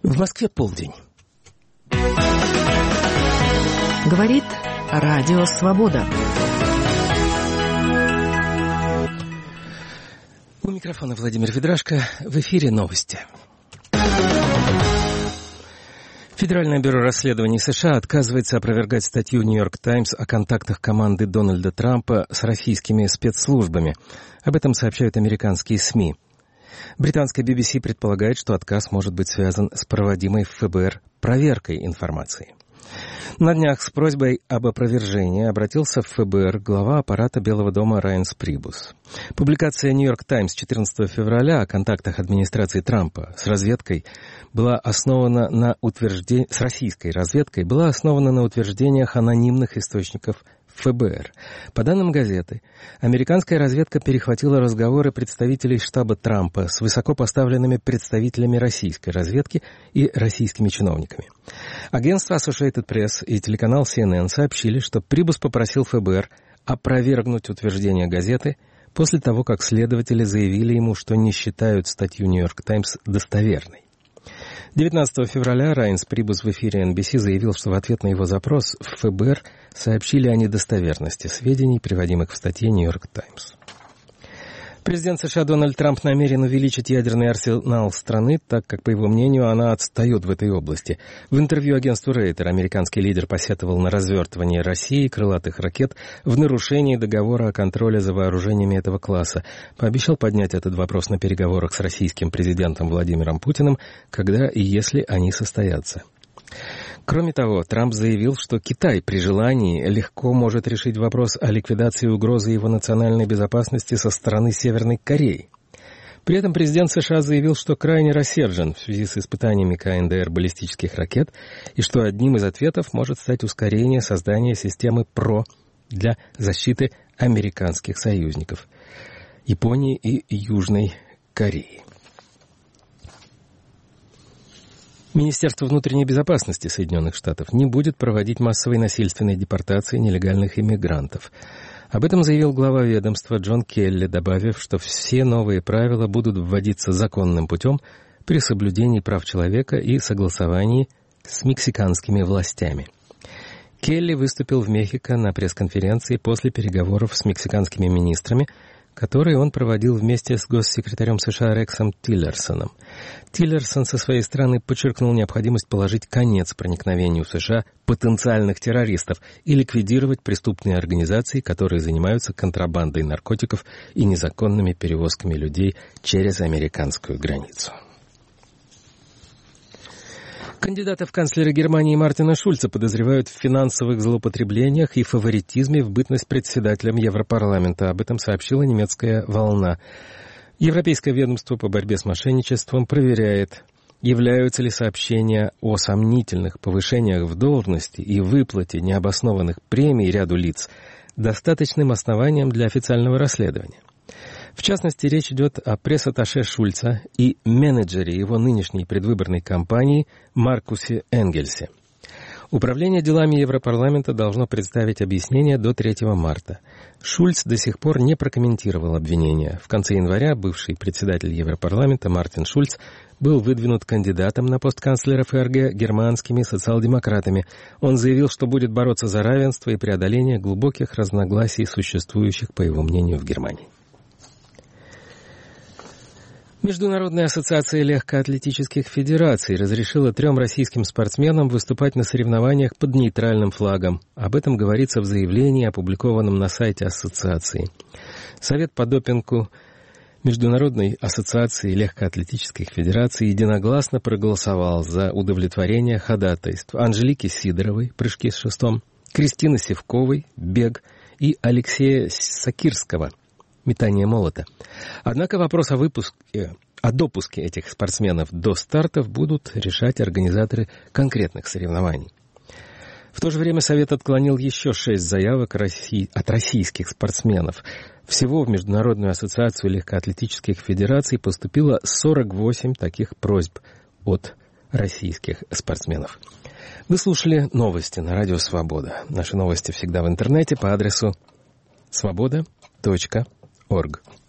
В Москве полдень. Говорит Радио Свобода. У микрофона Владимир Ведрашко. В эфире новости. Федеральное бюро расследований США отказывается опровергать статью «Нью-Йорк Таймс» о контактах команды Дональда Трампа с российскими спецслужбами. Об этом сообщают американские СМИ. Британская BBC предполагает, что отказ может быть связан с проводимой в ФБР проверкой информации. На днях с просьбой об опровержении обратился в ФБР глава аппарата Белого дома Райнс Прибус. Публикация «Нью-Йорк Таймс» 14 февраля о контактах администрации Трампа с разведкой была основана на с российской разведкой была основана на утверждениях анонимных источников ФБР. По данным газеты, американская разведка перехватила разговоры представителей штаба Трампа с высокопоставленными представителями российской разведки и российскими чиновниками. Агентство Associated Press и телеканал CNN сообщили, что Прибус попросил ФБР опровергнуть утверждения газеты после того, как следователи заявили ему, что не считают статью «Нью-Йорк Таймс» достоверной. 19 февраля Райнс Прибус в эфире NBC заявил, что в ответ на его запрос в ФБР сообщили о недостоверности сведений, приводимых в статье «Нью-Йорк Таймс». Президент США Дональд Трамп намерен увеличить ядерный арсенал страны, так как, по его мнению, она отстает в этой области. В интервью агентству Рейтер американский лидер посетовал на развертывание России крылатых ракет в нарушении договора о контроле за вооружениями этого класса. Пообещал поднять этот вопрос на переговорах с российским президентом Владимиром Путиным, когда и если они состоятся. Кроме того, Трамп заявил, что Китай при желании легко может решить вопрос о ликвидации угрозы его национальной безопасности со стороны Северной Кореи. При этом президент США заявил, что крайне рассержен в связи с испытаниями КНДР баллистических ракет и что одним из ответов может стать ускорение создания системы ПРО для защиты американских союзников – Японии и Южной Кореи. Министерство внутренней безопасности Соединенных Штатов не будет проводить массовой насильственной депортации нелегальных иммигрантов. Об этом заявил глава ведомства Джон Келли, добавив, что все новые правила будут вводиться законным путем при соблюдении прав человека и согласовании с мексиканскими властями. Келли выступил в Мехико на пресс-конференции после переговоров с мексиканскими министрами, который он проводил вместе с госсекретарем США Рексом Тиллерсоном. Тиллерсон со своей стороны подчеркнул необходимость положить конец проникновению в США потенциальных террористов и ликвидировать преступные организации, которые занимаются контрабандой наркотиков и незаконными перевозками людей через американскую границу. Кандидата в канцлеры Германии Мартина Шульца подозревают в финансовых злоупотреблениях и фаворитизме в бытность председателем Европарламента. Об этом сообщила немецкая «Волна». Европейское ведомство по борьбе с мошенничеством проверяет, являются ли сообщения о сомнительных повышениях в должности и выплате необоснованных премий ряду лиц достаточным основанием для официального расследования. В частности, речь идет о пресс-атташе Шульца и менеджере его нынешней предвыборной кампании Маркусе Энгельсе. Управление делами Европарламента должно представить объяснение до 3 марта. Шульц до сих пор не прокомментировал обвинения. В конце января бывший председатель Европарламента Мартин Шульц был выдвинут кандидатом на пост канцлера ФРГ германскими социал-демократами. Он заявил, что будет бороться за равенство и преодоление глубоких разногласий, существующих, по его мнению, в Германии. Международная ассоциация легкоатлетических федераций разрешила 3 российским спортсменам выступать на соревнованиях под нейтральным флагом. Об этом говорится в заявлении, опубликованном на сайте ассоциации. Совет по допингу Международной ассоциации легкоатлетических федераций единогласно проголосовал за удовлетворение ходатайств Анжелики Сидоровой, прыжки с шестом, Кристины Севковой, бег и Алексея Сакирского, метание молота. Однако вопрос о допуске этих спортсменов до стартов будут решать организаторы конкретных соревнований. В то же время Совет отклонил еще 6 заявок от российских спортсменов. Всего в Международную ассоциацию легкоатлетических федераций поступило 48 таких просьб от российских спортсменов. Вы слушали новости на Радио Свобода. Наши новости всегда в интернете по адресу svoboda.org.